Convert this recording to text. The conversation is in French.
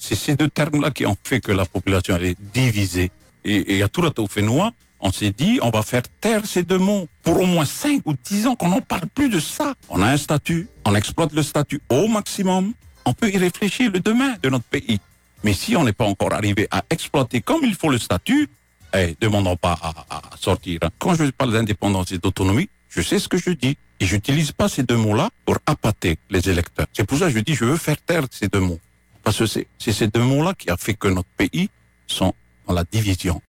C'est ces deux termes-là qui ont fait que la population elle est divisée. Et à Tourata au Fénois, on s'est dit, on va faire taire ces deux mots. Pour au moins 5 ou 10 ans qu'on n'en parle plus de ça. On a un statut, on exploite le statut au maximum. On peut y réfléchir le demain de notre pays. Mais si on n'est pas encore arrivé à exploiter comme il faut le statut, demandons pas à sortir. Quand je parle d'indépendance et d'autonomie, je sais ce que je dis. Et j'utilise pas ces deux mots-là pour appâter les électeurs. C'est pour ça que je dis, je veux faire taire ces deux mots. Parce que c'est ces deux mots-là qui a fait que notre pays sont dans la division.